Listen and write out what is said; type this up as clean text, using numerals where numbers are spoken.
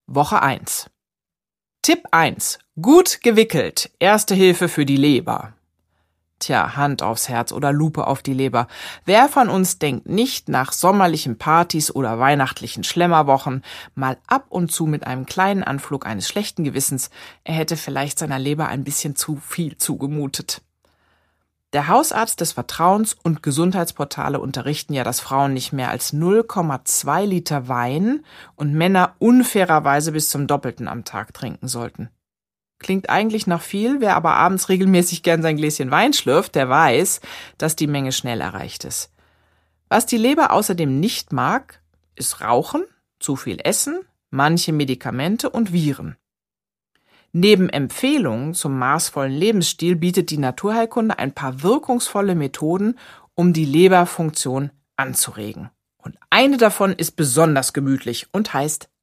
Woche 1. Tipp 1. Gut gewickelt. Erste Hilfe für die Leber. Tja, Hand aufs Herz oder Lupe auf die Leber. Wer von uns denkt nicht nach sommerlichen Partys oder weihnachtlichen Schlemmerwochen mal ab und zu mit einem kleinen Anflug eines schlechten Gewissens, er hätte vielleicht seiner Leber ein bisschen zu viel zugemutet? Der Hausarzt des Vertrauens und Gesundheitsportale unterrichten ja, dass Frauen nicht mehr als 0,2 Liter Wein und Männer unfairerweise bis zum Doppelten am Tag trinken sollten. Klingt eigentlich nach viel, wer aber abends regelmäßig gern sein Gläschen Wein schlürft, der weiß, dass die Menge schnell erreicht ist. Was die Leber außerdem nicht mag, ist Rauchen, zu viel Essen, manche Medikamente und Viren. Neben Empfehlungen zum maßvollen Lebensstil bietet die Naturheilkunde ein paar wirkungsvolle Methoden, um die Leberfunktion anzuregen. Und eine davon ist besonders gemütlich und heißt